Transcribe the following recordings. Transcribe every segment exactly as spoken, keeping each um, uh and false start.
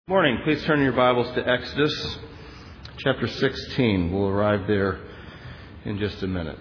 Morning. Please turn your Bibles to Exodus chapter sixteen. We'll arrive there in just a minute.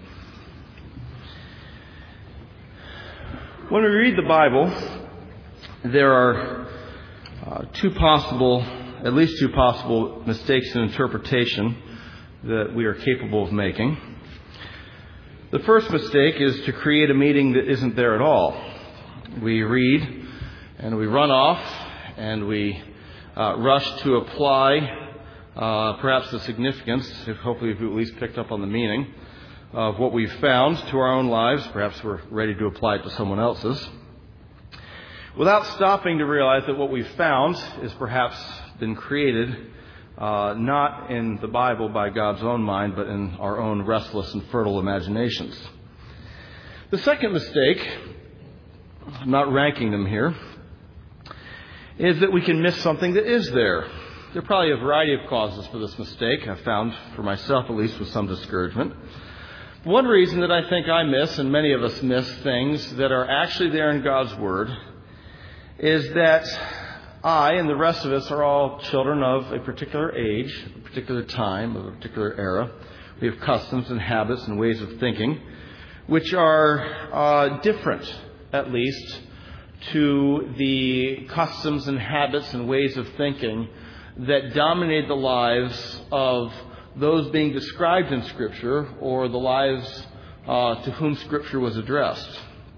When we read the Bible, there are uh, two possible, at least two possible mistakes in interpretation that we are capable of making. The first mistake is to create a meaning that isn't there at all. We read and we run off and we Uh, rush to apply uh, perhaps the significance, if hopefully we've at least picked up on the meaning, of what we've found to our own lives. Perhaps we're ready to apply it to someone else's, without stopping to realize that what we've found is perhaps been created uh, not in the Bible by God's own mind, but in our own restless and fertile imaginations. The second mistake, I'm not ranking them here, is that we can miss something that is there. There are probably a variety of causes for this mistake. I've found, for myself at least, with some discouragement. One reason that I think I miss, and many of us miss, things that are actually there in God's Word is that I and the rest of us are all children of a particular age, a particular time, of a particular era. We have customs and habits and ways of thinking which are uh, different, at least, to the customs and habits and ways of thinking that dominate the lives of those being described in Scripture, or the lives uh, to whom Scripture was addressed.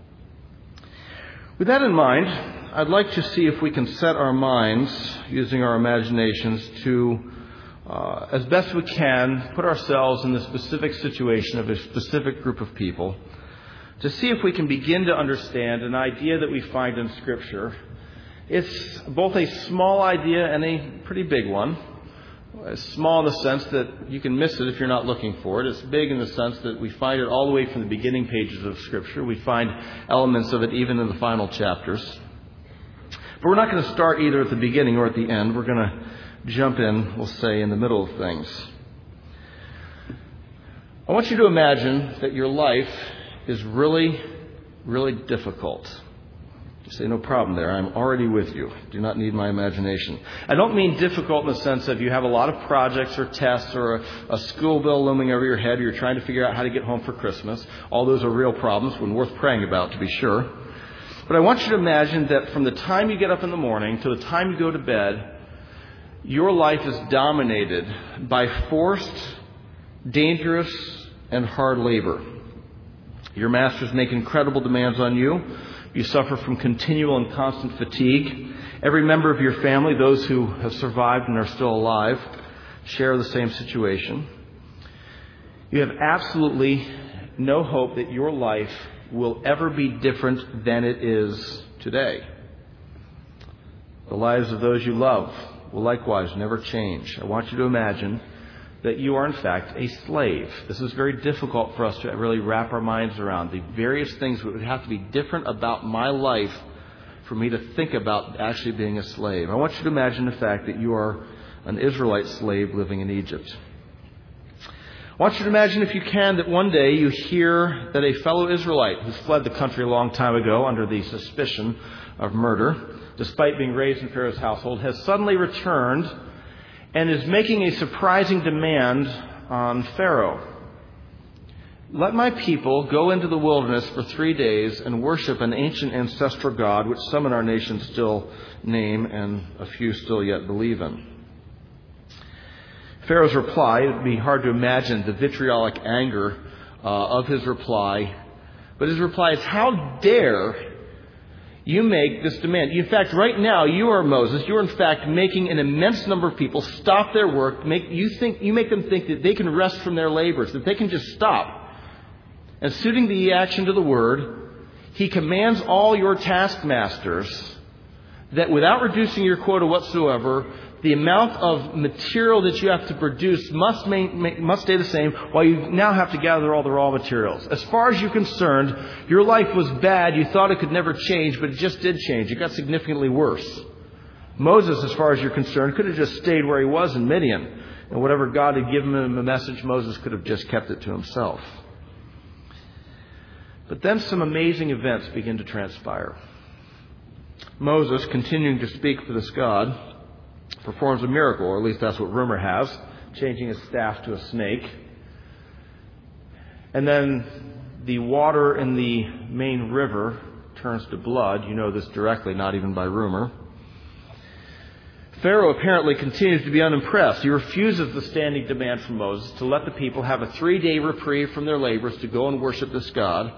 With that in mind, I'd like to see if we can set our minds, using our imaginations, to, uh, as best we can, put ourselves in the specific situation of a specific group of people, to see if we can begin to understand an idea that we find in Scripture. It's both a small idea and a pretty big one. It's small in the sense that you can miss it if you're not looking for it. It's big in the sense that we find it all the way from the beginning pages of Scripture. We find elements of it even in the final chapters. But we're not going to start either at the beginning or at the end. We're going to jump in, we'll say, in the middle of things. I want you to imagine that your life is really, really difficult. You say, no problem there. I'm already with you. Do not need my imagination. I don't mean difficult in the sense of you have a lot of projects or tests or a, a school bill looming over your head. You're trying to figure out how to get home for Christmas. All those are real problems and worth praying about, to be sure. But I want you to imagine that from the time you get up in the morning to the time you go to bed, your life is dominated by forced, dangerous, and hard labor. Your masters make incredible demands on you. You suffer from continual and constant fatigue. Every member of your family, those who have survived and are still alive, share the same situation. You have absolutely no hope that your life will ever be different than it is today. The lives of those you love will likewise never change. I want you to imagine that you are in fact a slave. This is very difficult for us to really wrap our minds around. The various things that would have to be different about my life for me to think about actually being a slave. I want you to imagine the fact that you are an Israelite slave living in Egypt. I want you to imagine, if you can, that one day you hear that a fellow Israelite who's fled the country a long time ago under the suspicion of murder, despite being raised in Pharaoh's household, has suddenly returned and is making a surprising demand on Pharaoh. Let my people go into the wilderness for three days and worship an ancient ancestral god, which some in our nation still name and a few still yet believe in. Pharaoh's reply, it would be hard to imagine the vitriolic anger uh, of his reply, but his reply is, how dare you make this demand? In fact, right now, you are Moses. You are, in fact, making an immense number of people stop their work. Make, you, think, you make them think that they can rest from their labors, that they can just stop. And suiting the action to the word, he commands all your taskmasters that without reducing your quota whatsoever, the amount of material that you have to produce must, main, must stay the same, while you now have to gather all the raw materials. As far as you're concerned, your life was bad. You thought it could never change, but it just did change. It got significantly worse. Moses, as far as you're concerned, could have just stayed where he was in Midian. And whatever God had given him a message, Moses could have just kept it to himself. But then some amazing events begin to transpire. Moses, continuing to speak for this God, performs a miracle, or at least that's what rumor has, changing his staff to a snake. And then the water in the main river turns to blood. You know this directly, not even by rumor. Pharaoh apparently continues to be unimpressed. He refuses the standing demand from Moses to let the people have a three-day reprieve from their labors to go and worship this God.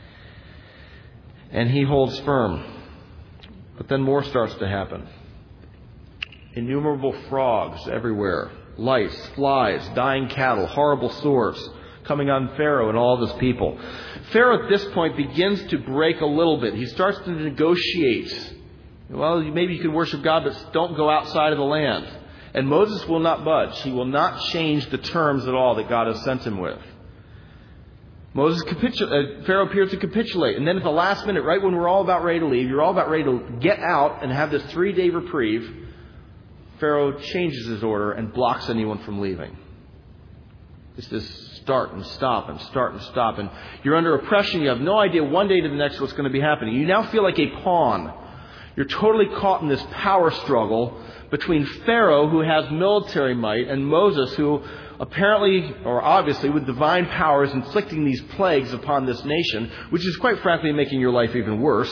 And he holds firm. But then more starts to happen. Innumerable frogs everywhere, lice, flies, dying cattle, horrible sores coming on Pharaoh and all of his people. Pharaoh at this point begins to break a little bit. He starts to negotiate. Well, maybe you can worship God, but don't go outside of the land. And Moses will not budge. He will not change the terms at all that God has sent him with. Moses capitul- uh, Pharaoh appears to capitulate. And then at the last minute, right when we're all about ready to leave, you're all about ready to get out and have this three-day reprieve, Pharaoh changes his order and blocks anyone from leaving. It's this start and stop and start and stop. And you're under oppression. You have no idea one day to the next what's going to be happening. You now feel like a pawn. You're totally caught in this power struggle between Pharaoh, who has military might, and Moses, who apparently, or obviously, with divine powers, inflicting these plagues upon this nation, which is quite frankly making your life even worse.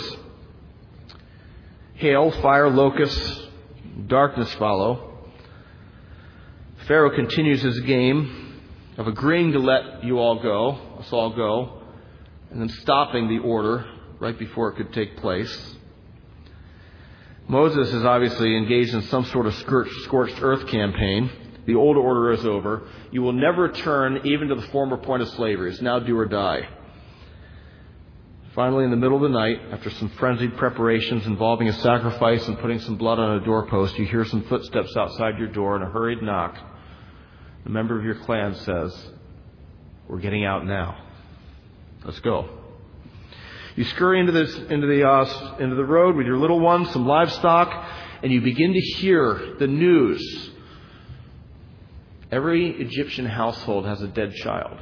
Hail, fire, locusts, darkness follow. Pharaoh continues his game of agreeing to let you all go, us all go, and then stopping the order right before it could take place. Moses is obviously engaged in some sort of scorched earth campaign. The old order is over. You will never return even to the former point of slavery. It's now do or die. Finally, in the middle of the night, after some frenzied preparations involving a sacrifice and putting some blood on a doorpost, you hear some footsteps outside your door and a hurried knock. A member of your clan says, "We're getting out now. Let's go." You scurry into this into the uh, into the road with your little ones, some livestock, and you begin to hear the news. Every Egyptian household has a dead child.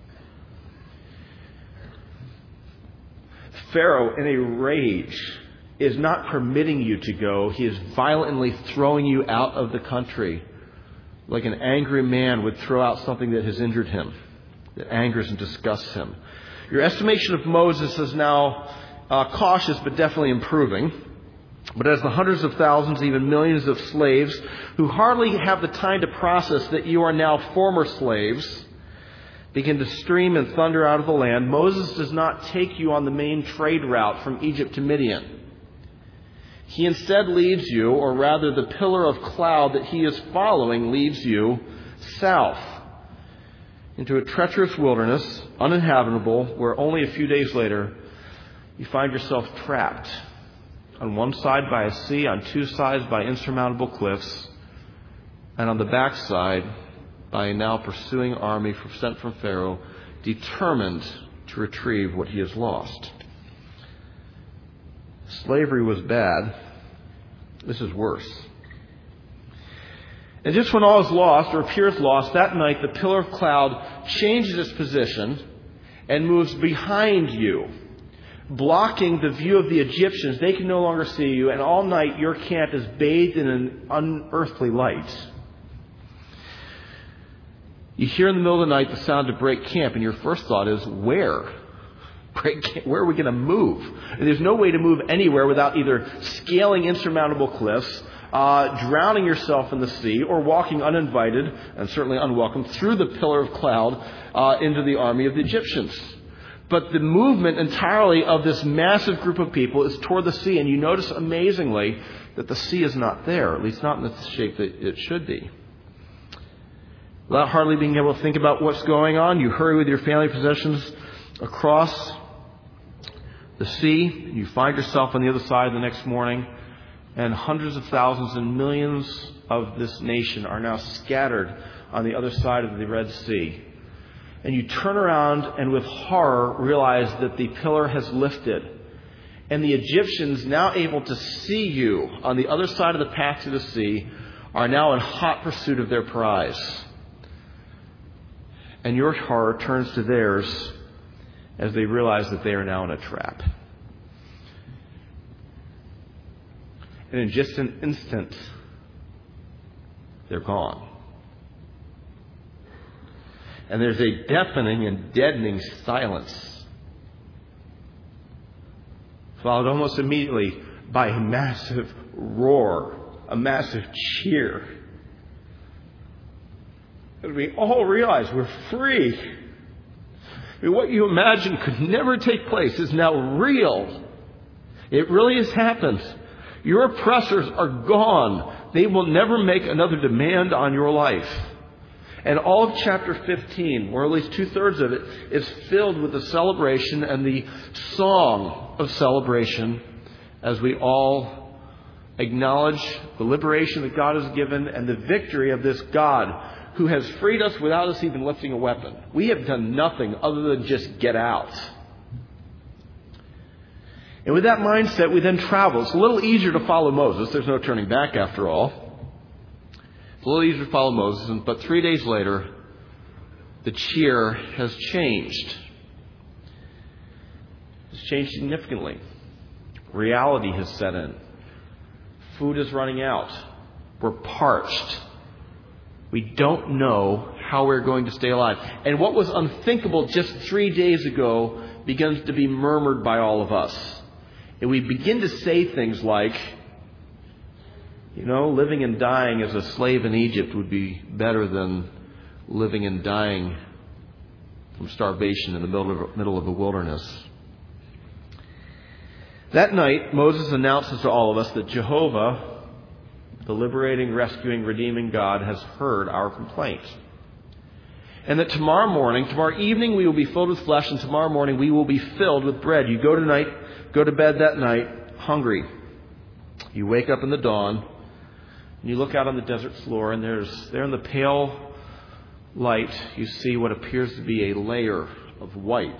Pharaoh, in a rage, is not permitting you to go. He is violently throwing you out of the country, like an angry man would throw out something that has injured him, that angers and disgusts him. Your estimation of Moses is now uh, cautious, but definitely improving. But as the hundreds of thousands, even millions of slaves who hardly have the time to process that you are now former slaves begin to stream and thunder out of the land, Moses does not take you on the main trade route from Egypt to Midian. He instead leads you, or rather the pillar of cloud that he is following leads you south into a treacherous wilderness, uninhabitable, where only a few days later you find yourself trapped. On one side by a sea, on two sides by insurmountable cliffs, and on the back side by a now pursuing army sent from Pharaoh, determined to retrieve what he has lost. Slavery was bad. This is worse. And just when all is lost, or appears lost, that night the pillar of cloud changes its position and moves behind you, blocking the view of the Egyptians. They can no longer see you, and all night your camp is bathed in an unearthly light. You hear in the middle of the night the sound of break camp, and your first thought is, where? Break camp? Where are we going to move? And there's no way to move anywhere without either scaling insurmountable cliffs, uh, drowning yourself in the sea, or walking uninvited, and certainly unwelcome, through the pillar of cloud uh, into the army of the Egyptians. But the movement entirely of this massive group of people is toward the sea, and you notice amazingly that the sea is not there, at least not in the shape that it should be. Without hardly being able to think about what's going on, you hurry with your family possessions across the sea. You find yourself on the other side the next morning, and hundreds of thousands and millions of this nation are now scattered on the other side of the Red Sea. And you turn around and with horror realize that the pillar has lifted. And the Egyptians, now able to see you on the other side of the path to the sea, are now in hot pursuit of their prize. And your horror turns to theirs as they realize that they are now in a trap. And in just an instant, they're gone. And there's a deafening and deadening silence, followed almost immediately by a massive roar, a massive cheer. And we all realize we're free. I mean, what you imagine could never take place is now real. It really has happened. Your oppressors are gone. They will never make another demand on your life. And all of chapter fifteen, or at least two-thirds of it, is filled with the celebration and the song of celebration as we all acknowledge the liberation that God has given and the victory of this God who has freed us without us even lifting a weapon. We have done nothing other than just get out. And with that mindset, we then travel. It's a little easier to follow Moses. There's no turning back after all. It's a little easier to follow Moses, but three days later, the cheer has changed. It's changed significantly. Reality has set in. Food is running out. We're parched. We don't know how we're going to stay alive. And what was unthinkable just three days ago begins to be murmured by all of us. And we begin to say things like, you know, living and dying as a slave in Egypt would be better than living and dying from starvation in the middle of, middle of the wilderness. That night, Moses announces to all of us that Jehovah, the liberating, rescuing, redeeming God, has heard our complaint. And that tomorrow morning, tomorrow evening, we will be filled with flesh, and tomorrow morning we will be filled with bread. You go tonight, go to bed that night hungry. You wake up in the dawn, and you look out on the desert floor, and there's there in the pale light, you see what appears to be a layer of white.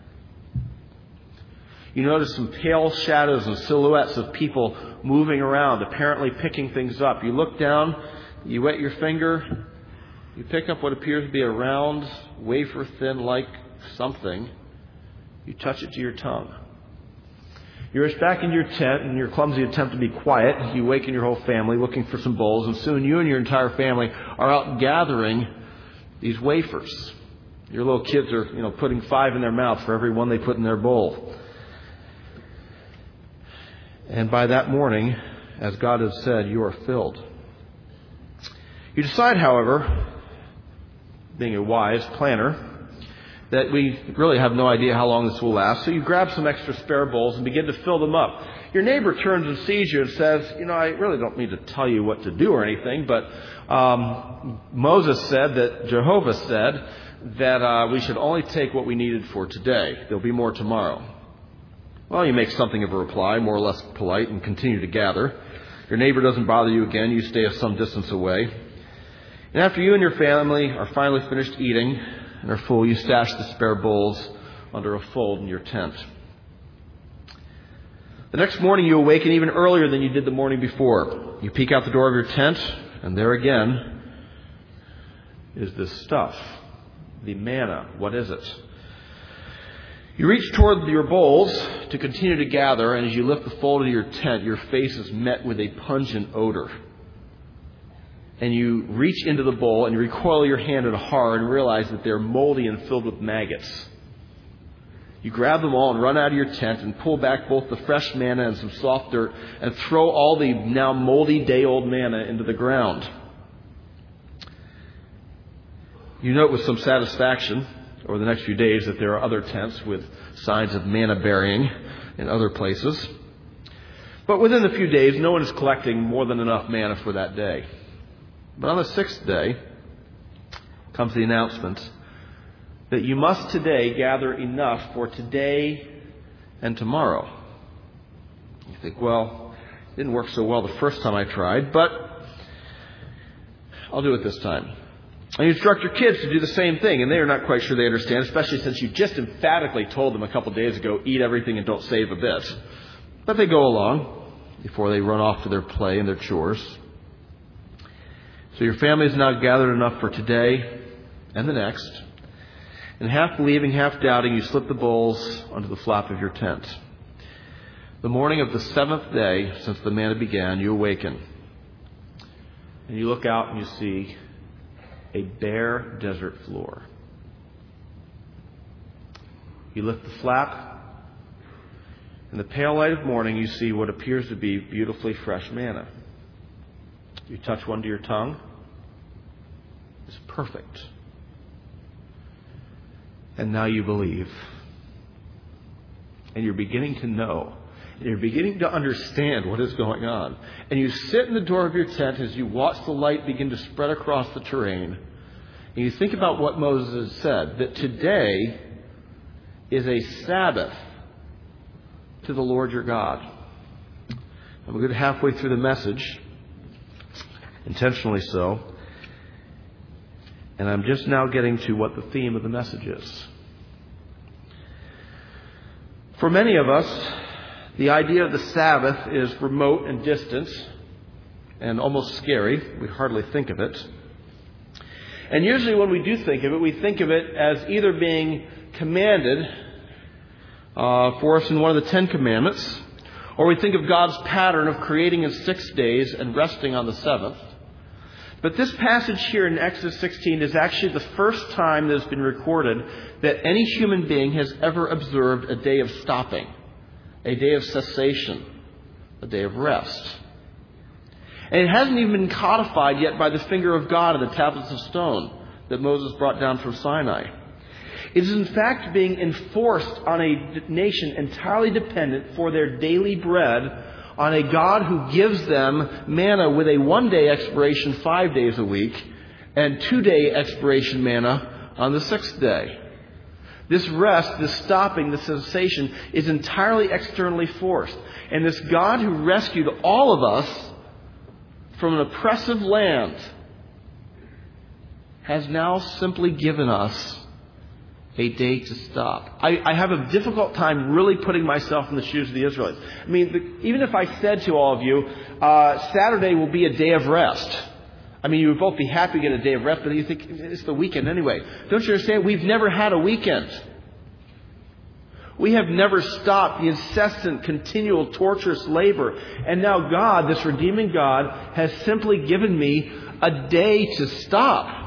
You notice some pale shadows and silhouettes of people moving around, apparently picking things up. You look down, you wet your finger, you pick up what appears to be a round, wafer-thin-like something. You touch it to your tongue. You rush back into your tent in your clumsy attempt to be quiet. You waken your whole family looking for some bowls, and soon you and your entire family are out gathering these wafers. Your little kids are, you know, putting five in their mouth for every one they put in their bowl. And by that morning, as God has said, you are filled. You decide, however, being a wise planner, that we really have no idea how long this will last. So you grab some extra spare bowls and begin to fill them up. Your neighbor turns and sees you and says, you know, I really don't need to tell you what to do or anything, but um, Moses said that, Jehovah said, that uh, we should only take what we needed for today. There'll be more tomorrow. Well, you make something of a reply, more or less polite, and continue to gather. Your neighbor doesn't bother you again. You stay some distance away. And after you and your family are finally finished eating and are full, you stash the spare bowls under a fold in your tent. The next morning you awaken even earlier than you did the morning before. You peek out the door of your tent, and there again is this stuff, the manna. What is it? You reach toward your bowls to continue to gather, and as you lift the fold of your tent, your face is met with a pungent odor. And you reach into the bowl and you recoil your hand in horror and realize that they're moldy and filled with maggots. You grab them all and run out of your tent and pull back both the fresh manna and some soft dirt and throw all the now moldy day-old manna into the ground. You note with some satisfaction over the next few days that there are other tents with signs of manna burying in other places. But within a few days, no one is collecting more than enough manna for that day. But on the sixth day comes the announcement that you must today gather enough for today and tomorrow. You think, well, it didn't work so well the first time I tried, but I'll do it this time. And you instruct your kids to do the same thing, and they are not quite sure they understand, especially since you just emphatically told them a couple of days ago, eat everything and don't save a bit. But they go along before they run off to their play and their chores. So your family has now gathered enough for today and the next. And half believing, half doubting, you slip the bowls under the flap of your tent. The morning of the seventh day since the manna began, you awaken. and you look out and you see a bare desert floor. You lift the flap. In the pale light of morning, you see what appears to be beautifully fresh manna. You touch one to your tongue. It's perfect. And now you believe. And you're beginning to know. And you're beginning to understand what is going on. And you sit in the door of your tent as you watch the light begin to spread across the terrain. And you think about what Moses has said, that today is a Sabbath to the Lord your God. I'm going halfway through the message, intentionally so, and I'm just now getting to what the theme of the message is. For many of us, the idea of the Sabbath is remote and distant and almost scary. We hardly think of it. And usually when we do think of it, we think of it as either being commanded uh, for us in one of the Ten Commandments, or we think of God's pattern of creating in six days and resting on the seventh. But this passage here in Exodus sixteen is actually the first time that has been recorded that any human being has ever observed a day of stopping, a day of cessation, a day of rest. And it hasn't even been codified yet by the finger of God in the tablets of stone that Moses brought down from Sinai. It is in fact being enforced on a nation entirely dependent for their daily bread on a God who gives them manna with a one-day expiration five days a week and two-day expiration manna on the sixth day. This rest, this stopping, this cessation is entirely externally forced. And this God who rescued all of us from an oppressive land has now simply given us a day to stop. I, I have a difficult time really putting myself in the shoes of the Israelites. I mean, the, even if I said to all of you, uh, Saturday will be a day of rest. I mean, you would both be happy to get a day of rest, but you think it's the weekend anyway. Don't you understand? We've never had a weekend. We have never stopped the incessant, continual, torturous labor. And now God, this redeeming God, has simply given me a day to stop.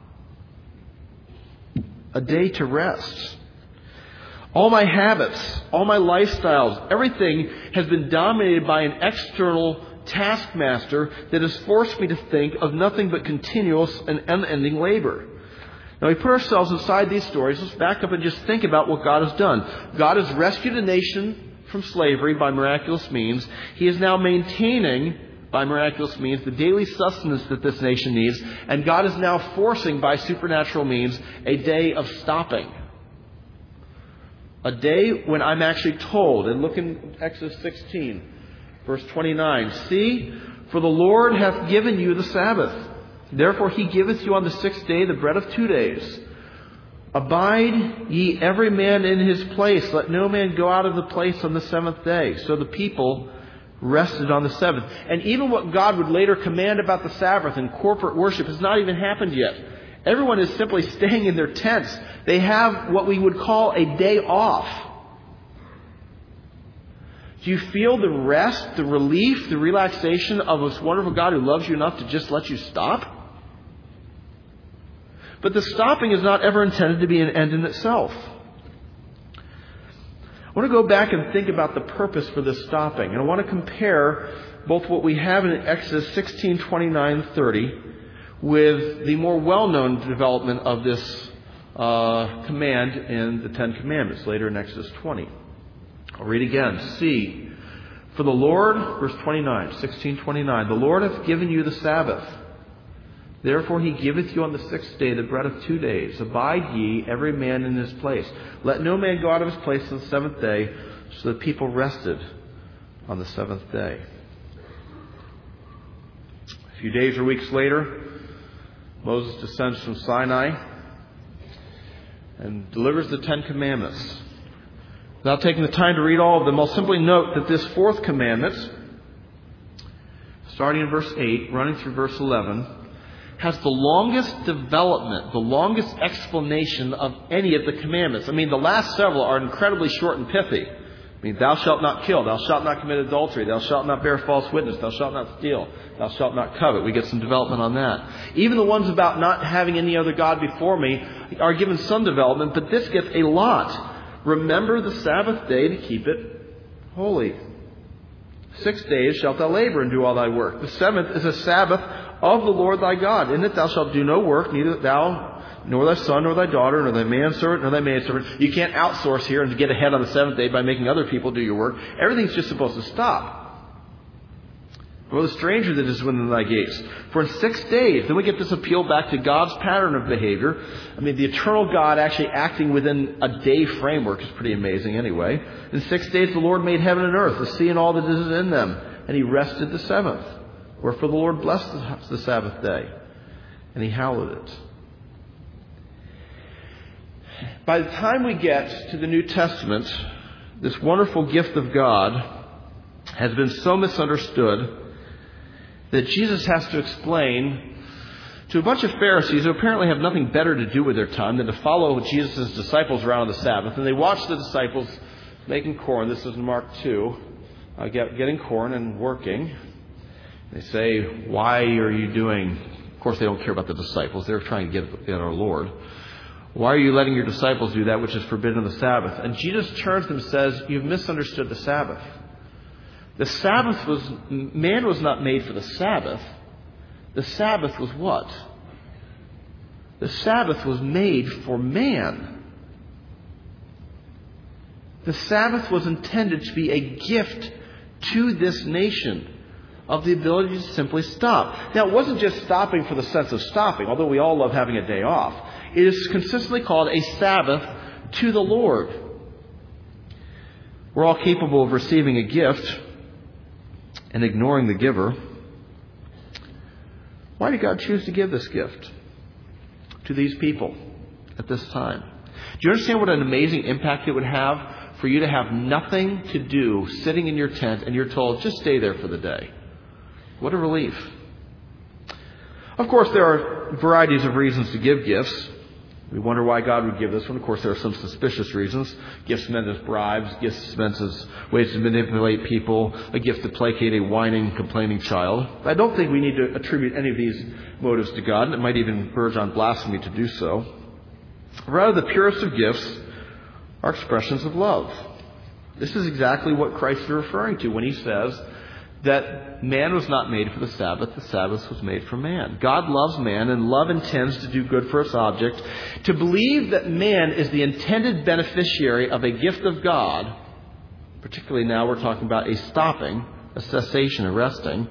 A day to rest. All my habits, all my lifestyles, everything has been dominated by an external taskmaster that has forced me to think of nothing but continuous and unending labor. Now we put ourselves inside these stories. Let's back up and just think about what God has done. God has rescued a nation from slavery by miraculous means. He is now maintaining, by miraculous means, the daily sustenance that this nation needs. And God is now forcing, by supernatural means, a day of stopping. A day when I'm actually told, and look in Exodus sixteen, verse twenty-nine, "See, for the Lord hath given you the Sabbath. Therefore he giveth you on the sixth day the bread of two days. Abide ye every man in his place. Let no man go out of the place on the seventh day." So the people rested on the seventh. And even what God would later command about the Sabbath and corporate worship has not even happened yet. Everyone is simply staying in their tents. They have what we would call a day off. Do you feel the rest, the relief, the relaxation of this wonderful God who loves you enough to just let you stop? But the stopping is not ever intended to be an end in itself. I want to go back and think about the purpose for this stopping. And I want to compare both what we have in Exodus sixteen, twenty-nine, thirty with the more well-known development of this uh, command in the Ten Commandments, later in Exodus twenty. I'll read again. "See, for the Lord," verse twenty-nine, sixteen twenty-nine, "the Lord hath given you the Sabbath. Therefore he giveth you on the sixth day the bread of two days. Abide ye every man in his place. Let no man go out of his place on the seventh day." So the people rested on the seventh day. A few days or weeks later, Moses descends from Sinai and delivers the Ten Commandments. Without taking the time to read all of them, I'll simply note that this fourth commandment, starting in verse eight, running through verse eleven, has the longest development, the longest explanation of any of the commandments. I mean, the last several are incredibly short and pithy. I mean, thou shalt not kill, thou shalt not commit adultery, thou shalt not bear false witness, thou shalt not steal, thou shalt not covet. We get some development on that. Even the ones about not having any other God before me are given some development, but this gets a lot. Remember the Sabbath day to keep it holy. Six days shalt thou labor and do all thy work. The seventh is a Sabbath of the Lord thy God. In it thou shalt do no work, neither thou nor thy son, nor thy daughter, nor thy manservant, nor thy maidservant. You can't outsource here and get ahead on the seventh day by making other people do your work. Everything's just supposed to stop. For the stranger that is within thy gates. For in six days, then we get this appeal back to God's pattern of behavior. I mean, the eternal God actually acting within a day framework is pretty amazing anyway. In six days the Lord made heaven and earth, the sea and all that is in them. And he rested the seventh. Wherefore the Lord blessed the Sabbath day. And he hallowed it. By the time we get to the New Testament, this wonderful gift of God has been so misunderstood that Jesus has to explain to a bunch of Pharisees who apparently have nothing better to do with their time than to follow Jesus' disciples around on the Sabbath. And they watch the disciples making corn. This is in Mark two. Uh, get, getting corn and working. They say, why are you doing... Of course, they don't care about the disciples. They're trying to get at our Lord. Why are you letting your disciples do that which is forbidden on the Sabbath? And Jesus turns to them and says, you've misunderstood the Sabbath. The Sabbath was... Man was not made for the Sabbath. The Sabbath was what? The Sabbath was made for man. The Sabbath was intended to be a gift to this nation of the ability to simply stop. Now, it wasn't just stopping for the sense of stopping, although we all love having a day off. It is consistently called a Sabbath to the Lord. We're all capable of receiving a gift and ignoring the giver. Why did God choose to give this gift to these people at this time? Do you understand what an amazing impact it would have for you to have nothing to do sitting in your tent and you're told, just stay there for the day? What a relief. Of course, there are varieties of reasons to give gifts. We wonder why God would give this one. Of course, there are some suspicious reasons. Gifts meant as bribes, gifts meant as ways to manipulate people, a gift to placate a whining, complaining child. I don't think we need to attribute any of these motives to God, and it might even verge on blasphemy to do so. Rather, the purest of gifts are expressions of love. This is exactly what Christ is referring to when he says that man was not made for the Sabbath, the Sabbath was made for man. God loves man, and love intends to do good for its object. To believe that man is the intended beneficiary of a gift of God, particularly now we're talking about a stopping, a cessation, a resting.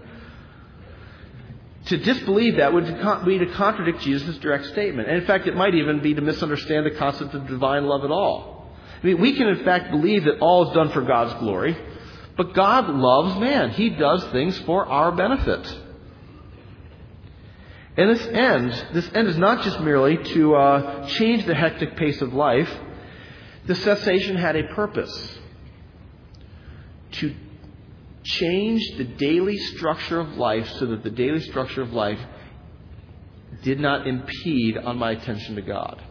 To disbelieve that would be to contradict Jesus' direct statement. And in fact, it might even be to misunderstand the concept of divine love at all. I mean, we can in fact believe that all is done for God's glory. But God loves man. He does things for our benefit. And this end, this end is not just merely to uh, change the hectic pace of life. The cessation had a purpose. To change the daily structure of life so that the daily structure of life did not impede on my attention to God.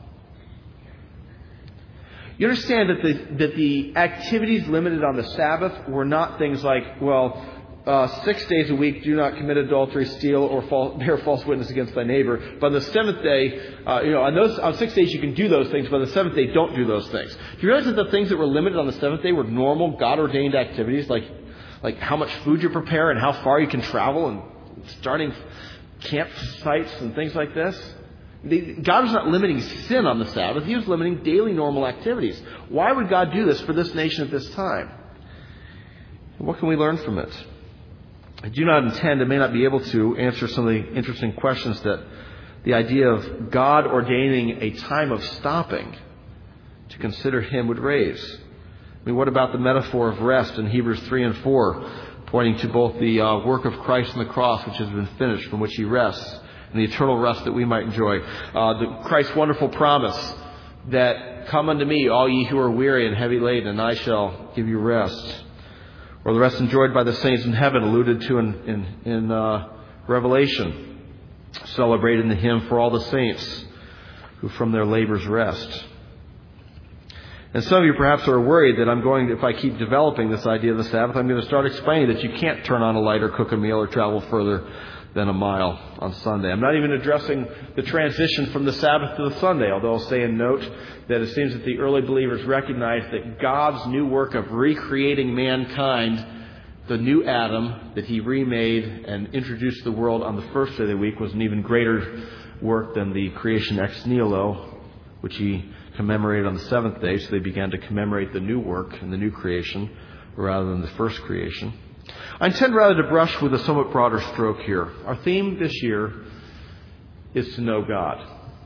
You understand that the, that the activities limited on the Sabbath were not things like, well, uh, six days a week, do not commit adultery, steal, or false, bear false witness against thy neighbor. But on the seventh day, uh, you know, on those on six days you can do those things, but on the seventh day, don't do those things. Do you realize that the things that were limited on the seventh day were normal, God-ordained activities, like like how much food you prepare and how far you can travel and starting campsites and things like this? God was not limiting sin on the Sabbath. He was limiting daily normal activities. Why would God do this for this nation at this time? What can we learn from it? I do not intend, and may not be able to, answer some of the interesting questions that the idea of God ordaining a time of stopping to consider Him would raise. I mean, what about the metaphor of rest in Hebrews three and four, pointing to both the uh, work of Christ on the cross, which has been finished, from which He rests, and the eternal rest that we might enjoy. Uh, the Christ's wonderful promise that, come unto me, all ye who are weary and heavy laden, and I shall give you rest. Or the rest enjoyed by the saints in heaven, alluded to in, in, in uh, Revelation, celebrated in the hymn for all the saints who from their labors rest. And some of you perhaps are worried that I'm going to, if I keep developing this idea of the Sabbath, I'm going to start explaining that you can't turn on a light or cook a meal or travel further than a mile on Sunday. I'm not even addressing the transition from the Sabbath to the Sunday, although I'll say in note that it seems that the early believers recognized that God's new work of recreating mankind, the new Adam that He remade and introduced to the world on the first day of the week, was an even greater work than the creation ex nihilo, which He commemorated on the seventh day. So they began to commemorate the new work and the new creation rather than the first creation. I intend rather to brush with a somewhat broader stroke here. Our theme this year is to know God.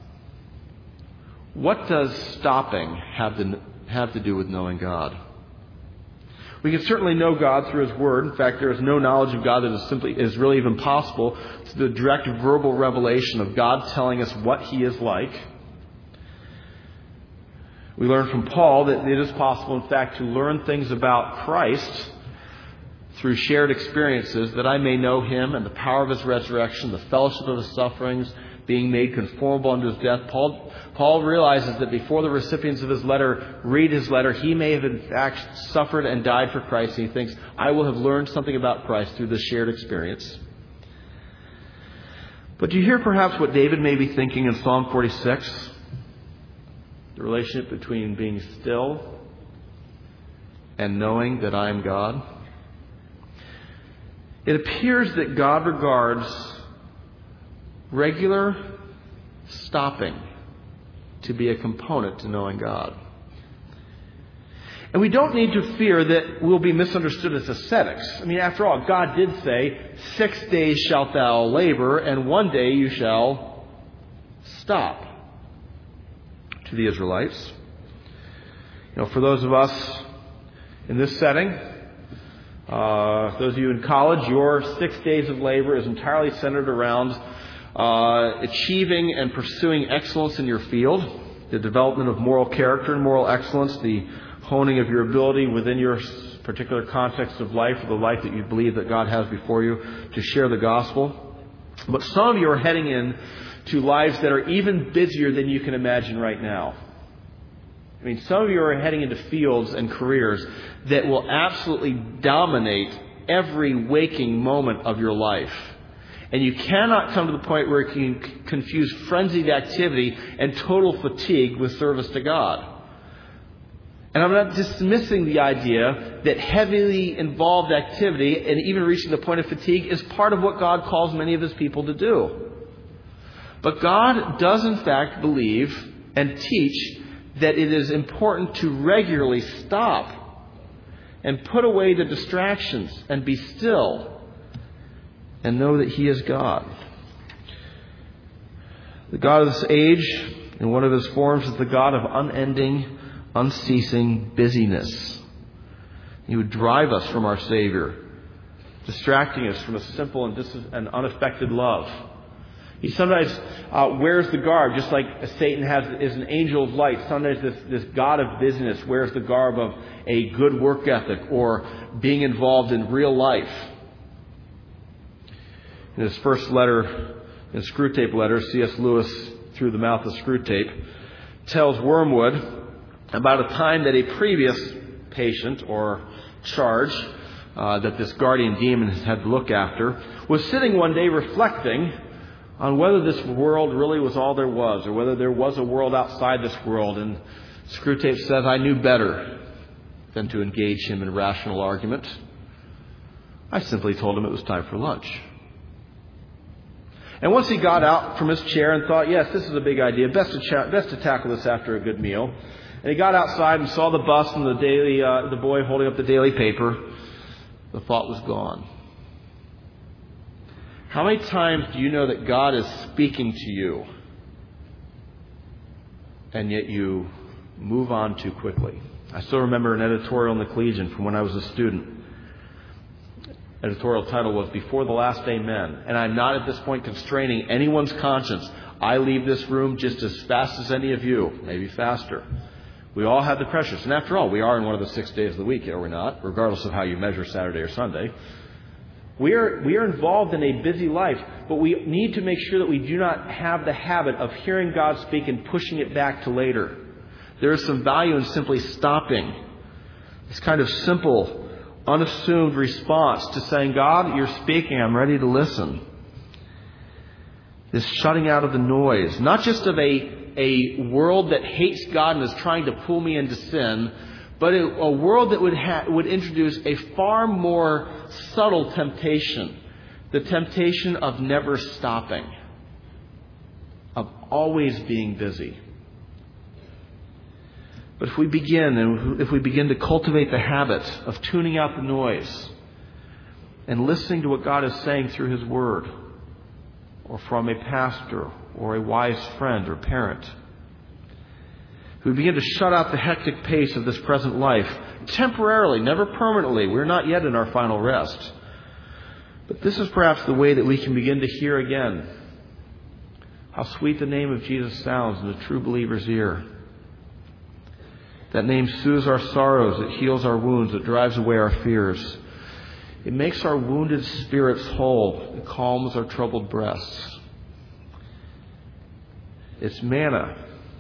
What does stopping have to, have to do with knowing God? We can certainly know God through His Word. In fact, there is no knowledge of God that is simply is really even possible through the direct verbal revelation of God telling us what He is like. We learn from Paul that it is possible, in fact, to learn things about Christ through shared experiences, that I may know Him and the power of His resurrection, the fellowship of His sufferings, being made conformable unto His death. Paul, Paul realizes that before the recipients of his letter read his letter, he may have in fact suffered and died for Christ. And he thinks, I will have learned something about Christ through this shared experience. But do you hear perhaps what David may be thinking in Psalm forty-six? The relationship between being still and knowing that I am God. It appears that God regards regular stopping to be a component to knowing God. And we don't need to fear that we'll be misunderstood as ascetics. I mean, after all, God did say, six days shalt thou labor, and one day you shall stop, to the Israelites. You know, for those of us in this setting, uh, those of you in college, your six days of labor is entirely centered around uh, achieving and pursuing excellence in your field, the development of moral character and moral excellence, the honing of your ability within your particular context of life, or the life that you believe that God has before you, to share the gospel. But some of you are heading in to lives that are even busier than you can imagine right now. I mean, some of you are heading into fields and careers that will absolutely dominate every waking moment of your life. And you cannot come to the point where you can confuse frenzied activity and total fatigue with service to God. And I'm not dismissing the idea that heavily involved activity and even reaching the point of fatigue is part of what God calls many of His people to do. But God does in fact believe and teach that it is important to regularly stop and put away the distractions and be still and know that He is God. The God of this age, in one of His forms, is the God of unending, unceasing busyness. He would drive us from our Savior, distracting us from a simple and, dis- and unaffected love. He sometimes uh, wears the garb, just like Satan has is an angel of light. Sometimes this, this God of business wears the garb of a good work ethic or being involved in real life. In his first letter, in Screwtape letter, C S Lewis, through the mouth of Screwtape, tells Wormwood about a time that a previous patient or charge uh, that this guardian demon has had to look after was sitting one day reflecting on whether this world really was all there was, or whether there was a world outside this world. And Screwtape says, I knew better than to engage him in rational argument. I simply told him it was time for lunch. And once he got out from his chair and thought, yes, this is a big idea, best to, cha- best to tackle this after a good meal, and he got outside and saw the bus and the daily, uh, the boy holding up the daily paper, the thought was gone. How many times do you know that God is speaking to you, and yet you move on too quickly? I still remember an editorial in the Collegian from when I was a student. Editorial title was Before the Last Amen. And I'm not at this point constraining anyone's conscience. I leave this room just as fast as any of you, maybe faster. We all have the pressures. And after all, we are in one of the six days of the week, are we not? Regardless of how you measure Saturday or Sunday. We are, we are involved in a busy life, but we need to make sure that we do not have the habit of hearing God speak and pushing it back to later. There is some value in simply stopping. This kind of simple, unassumed response to saying, God, you're speaking, I'm ready to listen. This shutting out of the noise, not just of a, a world that hates God and is trying to pull me into sin, but a, a world that would, ha- would introduce a far more subtle temptation, the temptation of never stopping, of always being busy. But if we begin, and if we begin to cultivate the habit of tuning out the noise and listening to what God is saying through His Word, or from a pastor, or a wise friend or parent, if we begin to shut out the hectic pace of this present life, temporarily, never permanently, we're not yet in our final rest. But this is perhaps the way that we can begin to hear again how sweet the name of Jesus sounds in a true believer's ear. That name soothes our sorrows, it heals our wounds, it drives away our fears. It makes our wounded spirits whole, it calms our troubled breasts. It's manna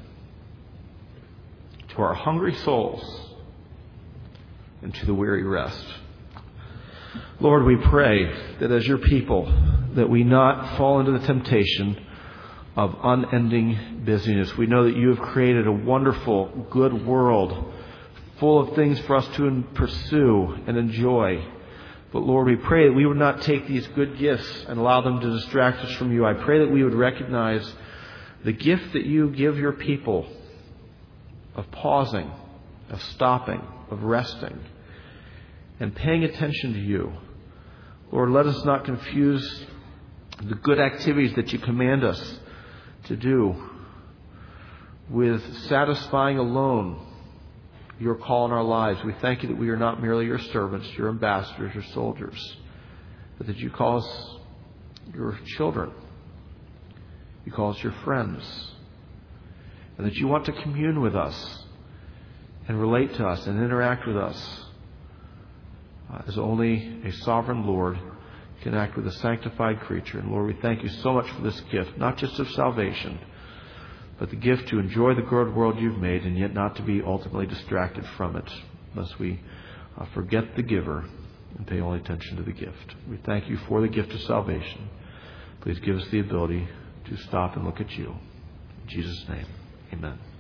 to our hungry souls and to the weary rest. Lord, we pray that as your people, that we not fall into the temptation of unending busyness. We know that you have created a wonderful, good world full of things for us to pursue and enjoy. But Lord, we pray that we would not take these good gifts and allow them to distract us from you. I pray that we would recognize the gift that you give your people of pausing, of stopping, of resting, and paying attention to you. Lord, let us not confuse the good activities that you command us to do with satisfying alone your call in our lives. We thank you that we are not merely your servants, your ambassadors, your soldiers, but that you call us your children. You call us your friends. And that you want to commune with us and relate to us and interact with us uh, as only a sovereign Lord can act with a sanctified creature. And Lord, we thank you so much for this gift, not just of salvation, but the gift to enjoy the good world you've made and yet not to be ultimately distracted from it, lest we uh, forget the giver and pay only attention to the gift. We thank you for the gift of salvation. Please give us the ability to stop and look at you. In Jesus' name, amen.